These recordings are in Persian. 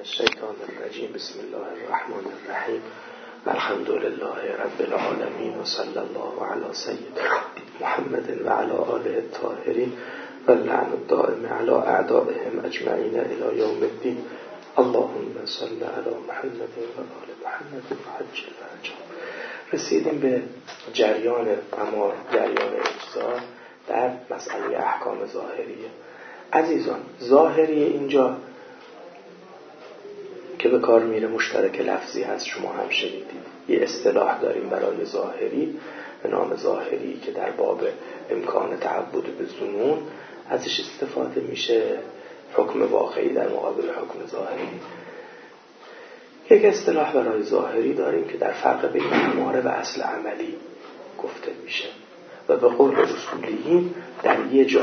الشیطان الرجیم. بسم الله الرحمن الرحیم. الحمد لله رب العالمین و صلی الله علی سیدنا محمد و علی آله الطاهرین و اللعن الدائم علی اعدائهم اجمعین الی یوم الدین. اللهم صل علی محمد و آل محمد و عجل فرجهم. رسیدیم به جریان اجزا در مسئله احکام ظاهریه. عزیزان، ظاهری اینجا که به کار میره مشترک لفظی هست، شما هم شنیدید. یه اصطلاح داریم برای ظاهری به نام ظاهری که در باب امکان تعبد به ظنون ازش استفاده میشه، حکم واقعی در مقابل حکم ظاهری. یک اصطلاح برای ظاهری داریم که در فرق بین اماره و اصل عملی گفته میشه و به قول اصولیین در یه جا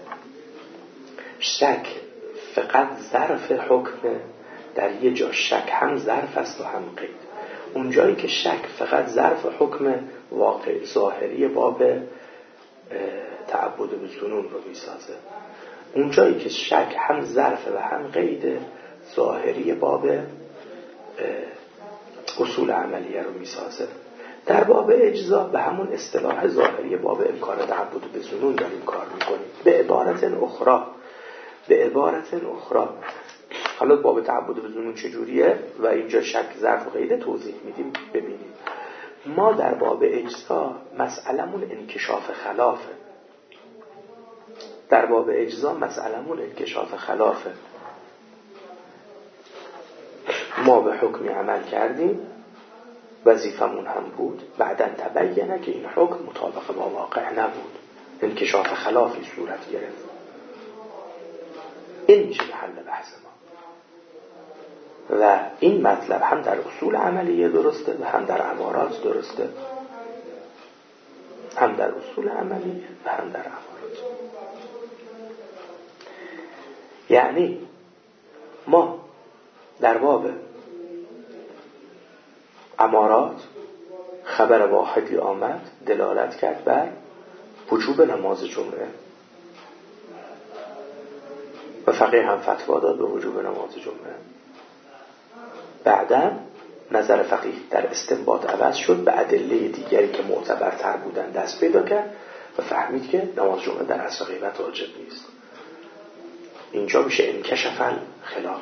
شک فقط ظرف حکمه، در یه جا شک هم ظرف است و هم قید. اون جایی که شک فقط ظرف حکم واقع ظاهری باب تعبد به ظنون رو میسازه، اون جایی که شک هم ظرف و هم قید ظاهری باب اصول عملیه رو میسازه. در باب اجزا به همون اصطلاح ظاهری باب امکان تعبد به ظنون داریم کار میکنیم. به عبارت اخرى حالا باب تعبد به ظنون چجوریه و اینجا شک ظرف و قید توضیح میدیم. ببینیم ما در باب اجزا مسئلمون انکشاف خلافه. در باب اجزا مسئلمون انکشاف خلافه. ما به حکمی عمل کردیم، وظیفمون هم بود، بعداً تبینه که این حکم مطابق با واقع نبود، انکشاف خلافی صورت گرفت. این میشه محل بحث ما و این مطلب هم در اصول عملیه درسته و هم در امارات درسته، هم در اصول عملیه و هم در امارات. یعنی ما در باب امارات خبر واحدی آمد دلالت کرد بر وجوب نماز جمعه و فقیه هم فتوا داد به وجوب نماز جمعه. بعدا نظر فقیه در استنباط عوض شد، به ادله دیگری که معتبرتر بودن دست پیدا کرد و فهمید که نماز جمعه در اصل غیبت واجب نیست. اینجا میشه انکشف الخلاف.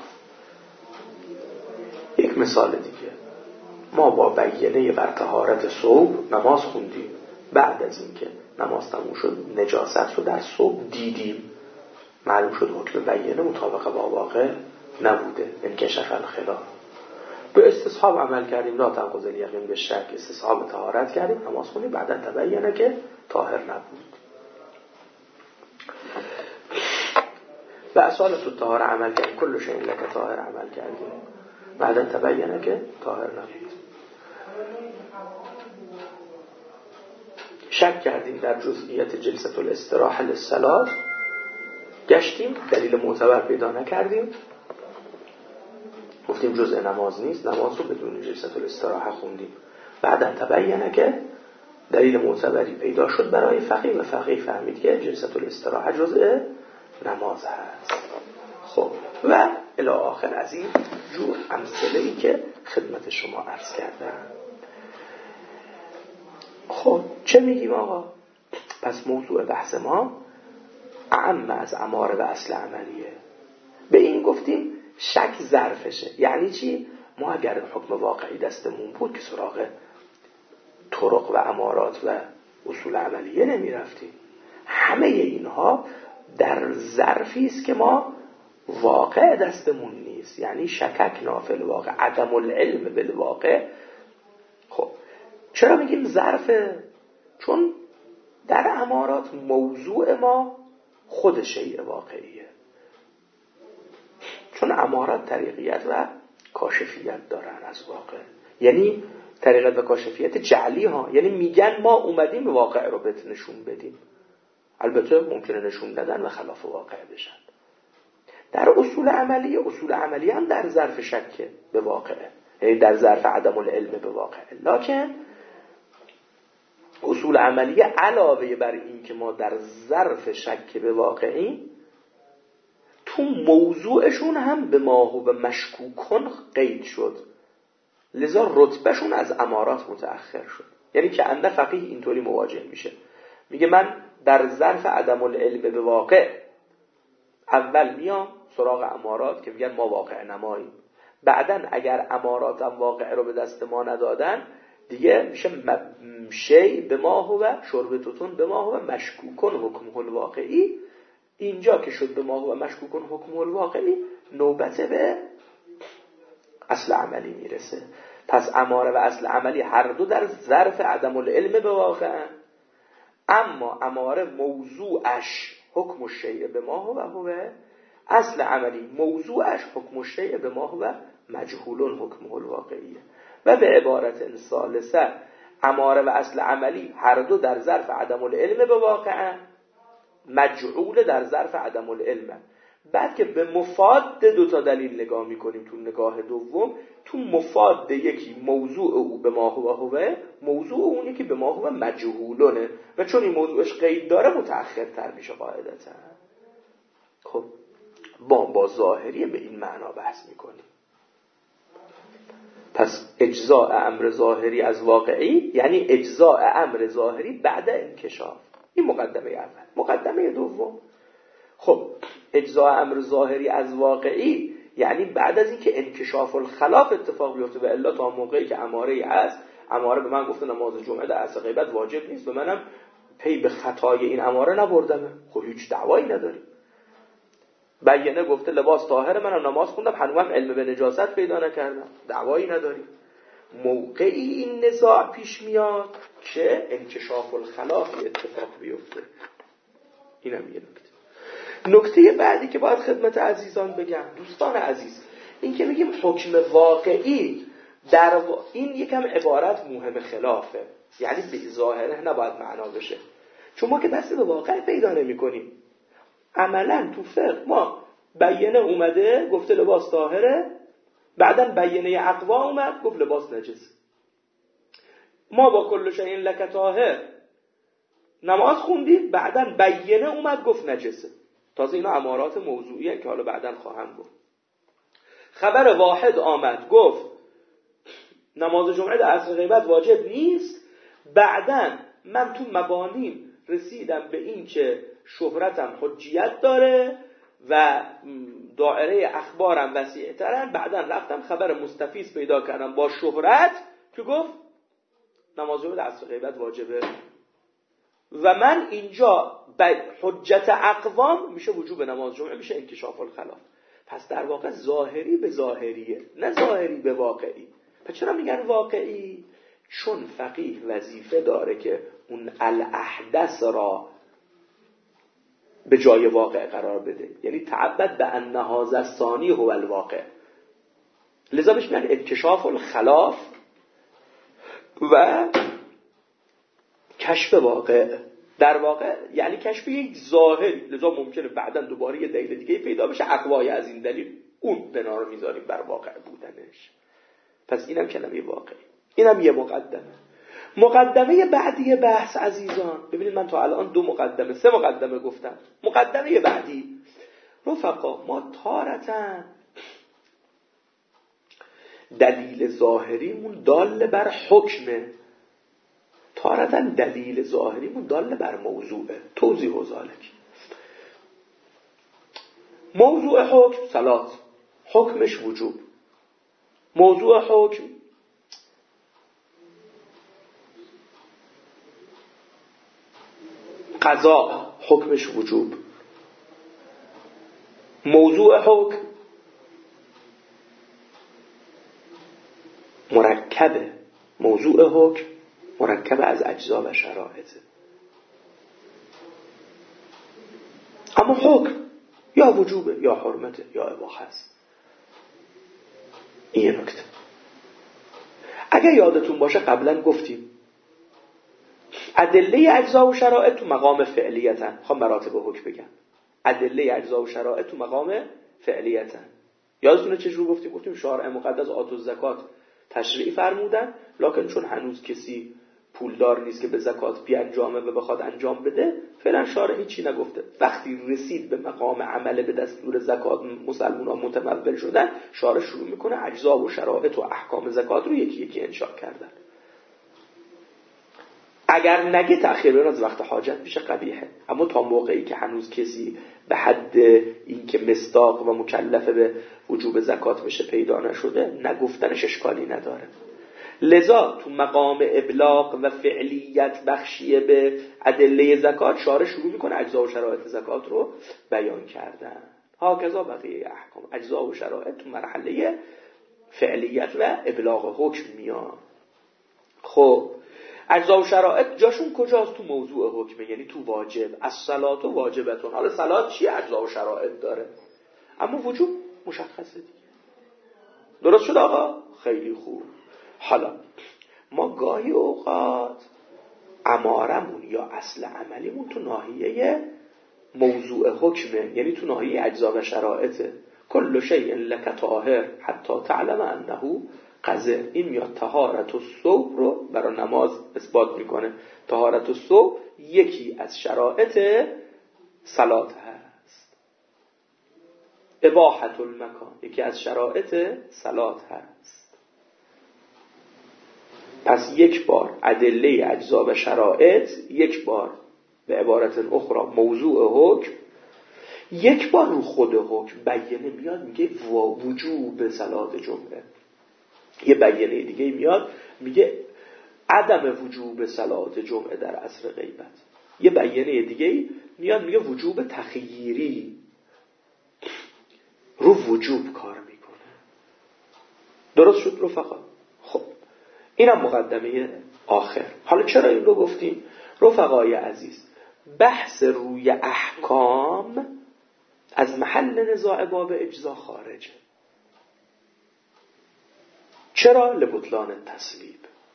یک مثال دیگه، ما با بیانه بر طهارت صبح نماز خوندیم، بعد از اینکه نماز تموم شد نجاست رو در صبح دیدیم، معلوم شد حکم بیانه مطابق با واقع نبوده، انکشف الخلاف. به استصحاب عمل کردیم، لا تنقض الیقین به شک، استصحاب طهارت کردیم، نماز خوندیم، بعدا تبینه که طاهر نبود. و اصالت الطهاره عمل کردیم، کل شیء لک طاهر عمل کردیم، بعدا تبینه که طاهر نبود. شک کردیم در جزئیات جلسه الاستراحه للصلاه، گشتیم دلیل معتبر پیدا نکردیم، گفتیم جزء نماز نیست، نماز رو بدون جلسه الاستراحه خوندیم، بعدا تبینه که دلیل معتبری پیدا شد برای فقیه و فقیه فهمید که جلسه الاستراحه جزء نماز هست. خب و الی آخر از این جور امثله‌ای که خدمت شما عرض کردم. خب چه میگیم آقا؟ پس موضوع بحث ما اعم از اماره و اصل عملیه. به این گفتیم شک ظرفشه. یعنی چی؟ ما اگر حکم واقعی دستمون بود که سراغ طرق و امارات و اصول عملیه نمی رفتیم. همه اینها در ظرفی است که ما واقع دستمون نیست، یعنی شکک نافل واقع، عدم العلم بالواقع. خب چرا میگیم ظرفه؟ چون در امارات موضوع ما خود شیء واقعیه، چون امارات طریقیت و کاشفیت دارن از واقع، یعنی طریقیت و کاشفیت جعلی ها، یعنی میگن ما اومدیم واقع رو بهت نشون بدیم، البته ممکنه نشون دادن و خلاف واقع بشن. در اصول عملی هم در ظرف شک به واقعه، یعنی در ظرف عدم العلم به واقع. لکن اصول عملیه علاوه بر این که ما در ظرف شک به واقعی، تو موضوعشون هم به ما و به مشکوکن قید شد، لذا رتبهشون از امارات متأخر شد. یعنی که انده فقیه اینطوری مواجه میشه، میگه من در ظرف عدم العلم به واقع اول میام سراغ امارات که میگن ما واقع نماییم، بعدن اگر امارات هم واقع رو به دست ما ندادن دیگه میشه شی به ما هو شربتتون به ما هو مشکوکن حکم الواقعی. اینجا که شد به ما هو مشکوکن حکم الواقعی، نوبت به اصل عملی میرسه. پس اماره و اصل عملی هر دو در ظرف عدم العلم به واقع، اما اماره موضوعش حکم الشیء به ما هو اصل عملی موضوعش حکم الشیء به ما هو مجهول حکم الواقعیه. و به عبارت ثالثه اماره و اصل عملی هر دو در ظرف عدم العلم به واقع، مجعول در ظرف عدم العلم. بعد که به مفاد دوتا دلیل نگاه میکنیم، تو نگاه دوم تو مفاد یکی موضوع او به ما هو موضوع اون یکی به ما هو مجهولونه و چون این موضوعش قید داره متأخرتر میشه قاعدتا. خب با ظاهری به این معنا بحث میکنیم. پس اجزاء امر ظاهری از واقعی یعنی اجزاء امر ظاهری بعد انکشاف. این مقدمه اول. مقدمه دوم، خب اجزاء امر ظاهری از واقعی یعنی بعد از اینکه انکشاف الخلاف اتفاق بیفته، و الا تا موقعی که اماره است، اماره به من گفته نماز جمعه در عصر غیبت واجب نیست، به منم پی به خطای این اماره نبردم، خب هیچ دعوایی نداریم. بیانه گفته لباس طاهر، منم نماز خوندم هنوزم علم به نجاست پیدا نکردم، دعوایی نداریم. موقعی این نزاع پیش میاد که انکشاف الخلاف اتفاق بیفته. اینم یه نکته بعدی که باید خدمت عزیزان بگم، دوستان عزیز، این که میگیم حکم واقعی این یکم عبارت موهم خلافه، یعنی به ظاهره نباید معنا بشه، چون ما که دست به واقع پیدا نمی کنیم. عملا تو فقه ما بیانه اومده گفته لباس طاهره، بعداً بیانه اقوا اومد گفت لباس نجس. ما با کل شیء لک طاهر نماز خوندیم، بعداً بیانه اومد گفت نجسه. تازه اینا امارات موضوعیه که حالا بعداً خواهم گفت. خبر واحد آمد گفت نماز جمعه در عصر غیبت واجب نیست، بعداً من تو مبانیم رسیدم به این که شهرتم حجیت داره و دایره اخبارم وسیع ترن، بعداً رفتم خبر مستفیض پیدا کردم با شهرت که گفت نماز جمعه در عصر غیبت واجبه، و من اینجا حجت اقوام میشه وجوب نماز جمعه، میشه انکشاف الخلاف. پس در واقع ظاهری به ظاهریه، نه ظاهری به واقعی. پس چرا میگن واقعی؟ چون فقیه وظیفه داره که اون الاحدث را به جای واقع قرار بده، یعنی تعبد به ان هذا الثانی هو الواقع، لذا بهش میگن انکشاف الخلاف و کشف واقع. در واقع یعنی کشف یک ظاهری، لذا ممکنه بعداً دوباره یه دلیل دیگه پیدا بشه اقوای از این دلیل اون بنا رو میذاریم بر واقع بودنش. پس اینم کلمه واقعی. اینم یه مقدمه بعدی بحث عزیزان. ببینید من تا الان 3 مقدمه گفتم. مقدمه بعدی، رفقا، ما تارتاً دلیل ظاهریمون دال بر حکمه، تارتاً دلیل ظاهریمون دال بر موضوعه. توضیح و ذالک. موضوع حکم صلات، حکمش وجوب. موضوع حکم قضا، حکمش وجوب. موضوع حکم مرکبه. موضوع حکم مرکب از اجزا و شرایطه. اما حکم یا وجوبه یا حرمته یا اباحه است. این نکته. اگر یادتون باشه قبلا گفتیم ادله اجزا و شرایط تو مقام فعلیتن. خب مراتب حکم بگم. ادله اجزا و شرایط تو مقام فعلیتن. یادتونه چجور گفتیم؟ گفتیم شارع مقدس آت و زکات تشریع فرمودن، لکن چون هنوز کسی پولدار نیست که به زکات بیانجامه و بخواد انجام بده، فعلا شارع هیچی نگفته. وقتی رسید به مقام عمل به دستور زکات، مسلمان‌ها متمول شدن، شارع شروع میکنه اجزا و شرایط و احکام زکات رو یکی یکی انشاء کردن. اگر نگه تأخیر از وقت حاجت میشه قبیحه، اما تا موقعی که هنوز کسی به حد این که مصداق و مکلف به وجوب زکات بشه پیدا نشده، نگفتنش اشکالی نداره. لذا تو مقام ابلاغ و فعلیت بخشیه به ادله زکات، شارع شروع میکنه اجزا و شرایط زکات رو بیان کردن. هاکذا بقیه احکام، اجزا و شرایط تو مرحله فعلیت و ابلاغ حکم میان. خب اجزا و شرایط جاشون کجاست؟ تو موضوع حکمه، یعنی تو واجب. الصلاة واجبتون. حالا صلات چیه؟ اجزا و شرایط داره، اما وجوب مشخصه دیگه. درست شد آقا؟ خیلی خوب. حالا ما گاهی اوقات امارمون یا اصل عملیمون تو ناحیه موضوع حکمه، یعنی تو ناحیه اجزا و شرایطه. کل شیء لک طاهر حتی تعلم انه قذر. این میاد طهارت الثوب رو برای نماز اثبات میکنه. طهارت الثوب یکی از شرایط صلات هست. اباحت المکان یکی از شرایط صلات هست. پس یک بار ادله اجزا و شرایط، یک بار به عبارت اخرى موضوع حکم، یک بار رو خود حکم بیانه میاد میگه وجوب صلات جمعه. یه بیانه دیگه میاد میگه عدم وجوب صلات جمعه در عصر غیبت. یه بیانه دیگه میاد میگه وجوب تخییری، رو وجوب کار میکنه. درست شد رفقا؟ خب اینم مقدمه آخر. حالا چرا این رو گفتیم؟ رفقای عزیز، بحث روی احکام از محل نزاع باب اجزا خارجه. چرا؟ لبطلان التسلیب.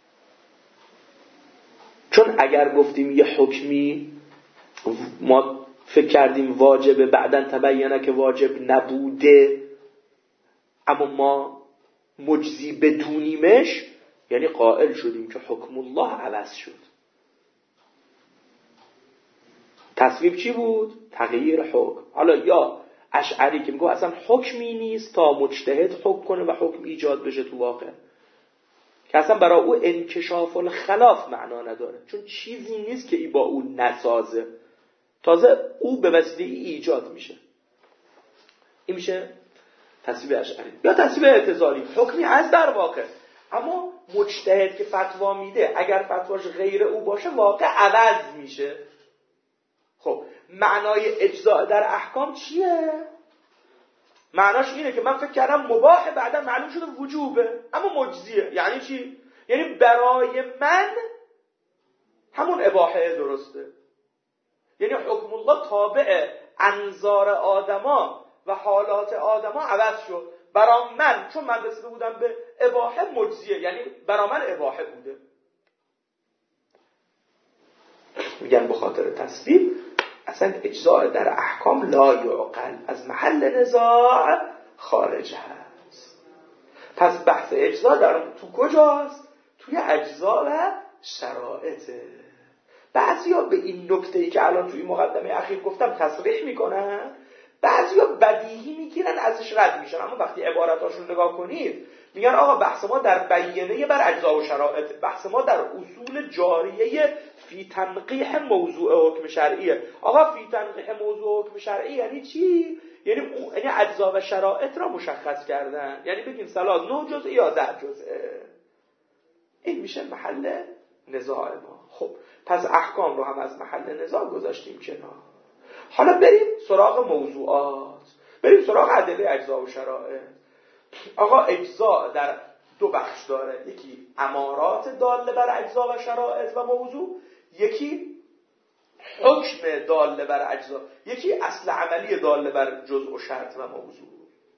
چون اگر گفتیم یه حکمی ما فکر کردیم واجبه، بعداً تبینه که واجب نبوده، اما ما مجزی بدونیمش، یعنی قائل شدیم که حکم الله عوض شد. تصویب چی بود؟ تغییر حکم. حالا یا اشعری که میگه اصلا حکمی نیست تا مجتهد حکم کنه و حکم ایجاد بشه تو واقع، که اصلا برای او انکشاف الخلاف معنا نداره، چون چیزی نیست که ای با او نسازه، تازه او به وسیله ای ایجاد میشه. این میشه تصویب اشعری. یا تصویب اعتزالی، حکمی هست در واقع، اما مجتهد که فتوا میده اگر فتواش غیر او باشه واقع عوض میشه. خب معنای اجزاء در احکام چیه؟ معناش اینه که من فکر کردم مباح، بعدا معلوم شده وجوبه اما مجزیه. یعنی چی؟ یعنی برای من همون اباحه درسته، یعنی حکم الله تابع انظار آدما و حالات آدما عوض شد. برای من چون من رسیده بودم به اباحه مجزیه، یعنی برای من اباحه بوده. میگن به خاطر تصویب اصلا اجزاء در احکام لا یعقل، از محل نزاع خارج هست. پس بحث اجزاء در تو کجاست؟ توی اجزاء و شرایطه. بعضیا به این نکته‌ای که الان توی مقدمه اخیر گفتم تصریح میکنن، بعضیا بدیهی میگیرن ازش رد میشن، اما وقتی عباراتاشون نگاه کنید میگن آقا بحث ما در بیانیه بر اجزا و شرایط، بحث ما در اصول جاریه فی تنقیح موضوع حکم شرعیه. آقا فی تنقیح موضوع حکم شرعی یعنی چی؟ یعنی اجزا و شرایط را مشخص کردن. یعنی بگیم صلات 9 جزء یا 10 جزء. این میشه محل نزاع ما. خب پس احکام رو هم از محل نزاع گذاشتیم کنار. حالا بریم سراغ موضوعات، بریم سراغ ادله اجزا و شرایط. آقا اجزا در دو بخش داره، یکی امارات داله بر اجزا و شرایط و موضوع، یکی حکم داله بر اجزا، یکی اصل عملی داله بر جزء و شرط و موضوع.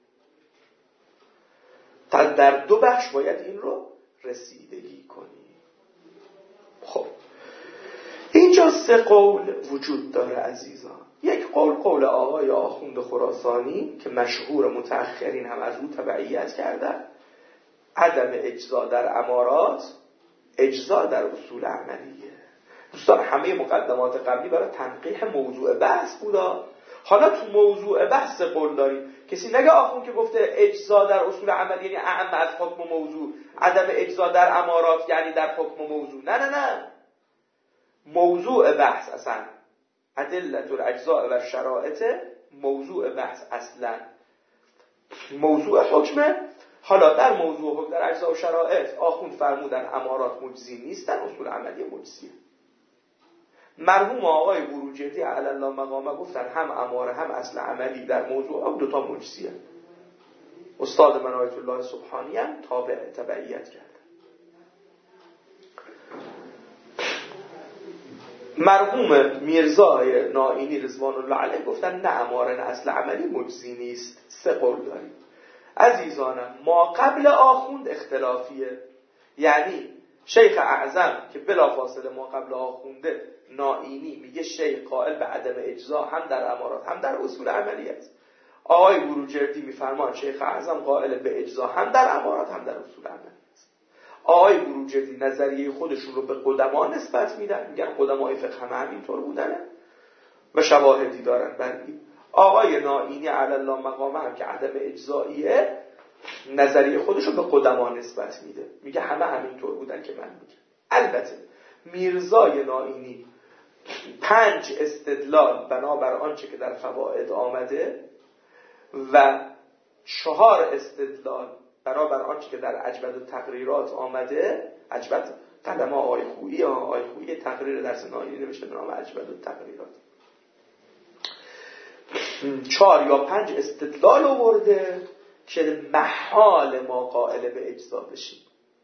در دو بخش باید این رو رسیدگی کنیم. خب اینجا 3 قول وجود داره عزیزان. یک قول آقای آخوند خراسانی که مشهور متأخرین هم از او تبعیت کردن، عدم اجزا در امارات اجزا در اصول عملیه. دوستان همه مقدمات قبلی برای تنقیح موضوع بحث بودا. حالا تو موضوع بحث قول داریم. کسی نگه آخون که گفته اجزا در اصول عملی یعنی اعم از حکم موضوع، عدم اجزا در امارات یعنی در حکم موضوع. نه موضوع بحث اصلا ادلة الاجزاء و شرائط، موضوع بحث اصلا موضوع حکمه. حالا در موضوع حکم در اجزا و شرائط آخوند فرمودن امارات مجزی نیستن، اصول عملی مجزیه. مرحوم آقای بروجردی علی الله مقامه گفتن هم اماره هم اصل عملی در موضوع هم دوتا مجزیه. استاد من آیت الله سبحانی هم تبعیت کرد. مرحوم میرزای نائینی رضوان الله علیه گفتن نه اماره نه اصل عملی مجزی نیست. سه قول داریم. عزیزانم ما قبل آخوند اختلافیه، یعنی شیخ اعظم که بلافاصله ما قبل آخونده نائینی میگه شیخ قائل به عدم اجزا هم در امارات هم در اصول عملی است. آقای بروجردی میفرمان شیخ اعظم قائل به اجزا هم در امارات هم در اصول عملی است. آقای بروجردی نظریه خودشون رو به قدما نسبت میدن، میگن قدمای فقه هم همینطور بودنه و شواهدی دارن بر این. آقای نائینی علی الله مقامه هم که عدم اجزاییه نظریه خودش رو به قدما نسبت میده، میگه همه همینطور بودن که من میگم. البته میرزای نائینی 5 استدلال بنابر آنچه که در فوائد آمده و 4 استدلال بنابر آنچه که در اجود و تقریرات آمده. اجود قلمه آقای خویی تقریر درس نائینی نوشته به نام اجود و تقریرات. 4 یا 5 استدلال آورده که محال ما قائل به اجزا بشیم.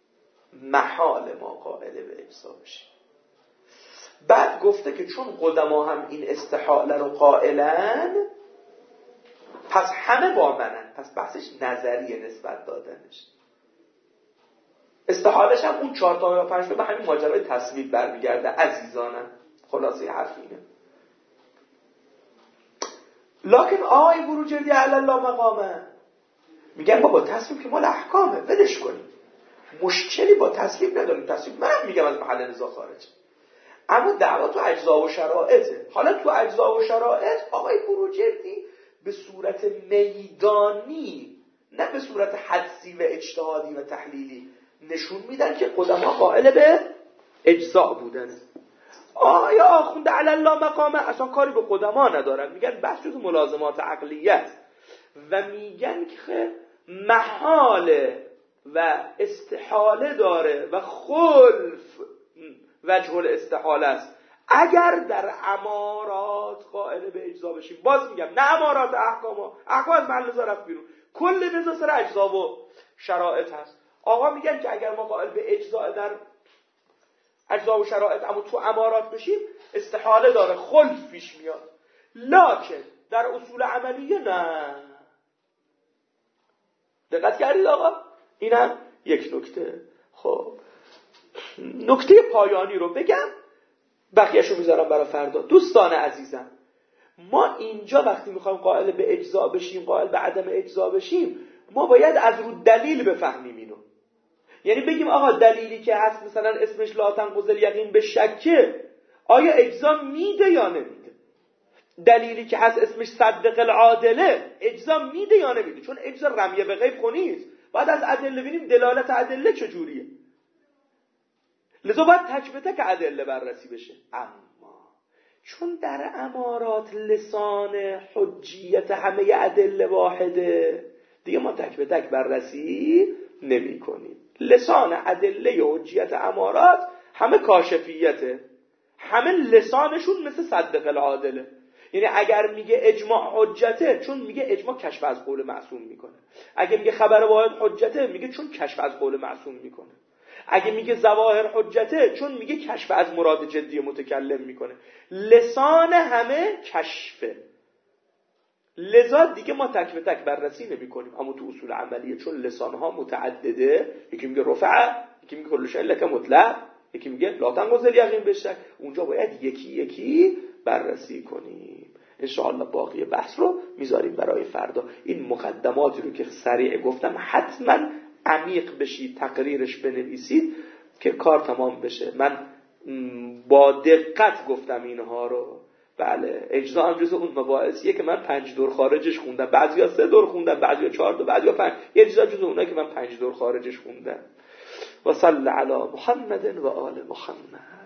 بعد گفته که چون قدما هم این استحاله رو قائلن پس همه با منن، پس بحثش نظریه نسبت دادنش. استحالش هم اون 4 تا یا 5 تا به همین ماجرای تصویب برمیگرده. عزیزانم خلاصه حرف اینه. لکن آقای بروجردی علی الله مقامه میگن بابا تصویب که مال احکامه، ولش کنیم، مشکلی با تصویب نداریم. تصویب منم میگم از محل نزاع خارجه، اما دعوا تو اجزا و شرائطه. حالا تو اجزا و شرائط آقای بروجردی به صورت میدانی نه به صورت حدسی و اجتهادی و تحلیلی نشون میدن که قدما قائل به اجزا بودن. آیا آخوند علی الله مقامه اصلا کاری به قدما ندارن، میگن بحث جز ملازمات عقلیت و میگن که محاله و استحاله داره و خلف وجه الاستحاله است اگر در امارات قائل به اجزا بشیم. باز میگم نه امارات، احکام از محل نزاع رفت بیرون، کل نزاع سر اجزا و شرائط هست. آقا میگن که اگر ما قائل به اجزا در اجزا و شرائط اما تو امارات بشیم استحاله داره، خلف پیش میاد. لکن در اصول عملیه نه. دقت کردید آقا؟ اینم یک نکته. خب نکته پایانی رو بگم، بقیه‌شو میذارم برای فردا. دوستان عزیزم، ما اینجا وقتی میخوایم قائل به اجزا بشیم، قائل به عدم اجزا بشیم، ما باید از رو دلیل بفهمیم اینو. یعنی بگیم آقا دلیلی که هست مثلا اسمش لا تنقض الیقین به شکه، آیا اجزا میده یا نمیده؟ دلیلی که هست اسمش صدق العادله، اجزا میده یا نمیده؟ چون اجزا رمیه به غیب نیست، باید از ادله ببینیم دلالت ادله چجوریه. لذا باید تک به تک ادله بررسی بشه. اما چون در امارات لسان حجیت همه ادله واحده، دیگه ما تک به تک بررسی نمی کنیم. لسان ادله حجیت امارات همه کاشفیته، همه لسانشون مثل صدق العادله. یعنی اگر میگه اجماع حجته، چون میگه اجماع کشف از قول معصوم میکنه. اگه میگه خبر واحد حجته، میگه چون کشف از قول معصوم میکنه. اگه میگه ظواهر حجته، چون میگه کشف از مراد جدی متکلم میکنه. لسان همه کشفه. لذا دیگه ما تک به تک بررسی نمی کنیم. اما تو اصول عملیه چون لسانها متعدده، یکی میگه رفع، یکی میگه کل شیء لک مطلق، یکی میگه لا تنقض الیقین بشه، اونجا باید یکی یکی بررسی کنیم. انشاءالله باقی بحث رو میذاریم برای فردا. این مقدماتی رو که سریع گفتم حتما عمیق بشید، تقریرش بنویسید. که کار تمام بشه. من با دقت گفتم اینها رو. بله اجزا هم جزء اون مباحثیه که من 5 دور خارجش خوندم، بعضیا 3 دور خوندن، بعضیا 4 دور، بعضیا 5. اجزا جزء اونایی که من 5 دور خارجش خوندم. و صلی علی محمد و آل محمد.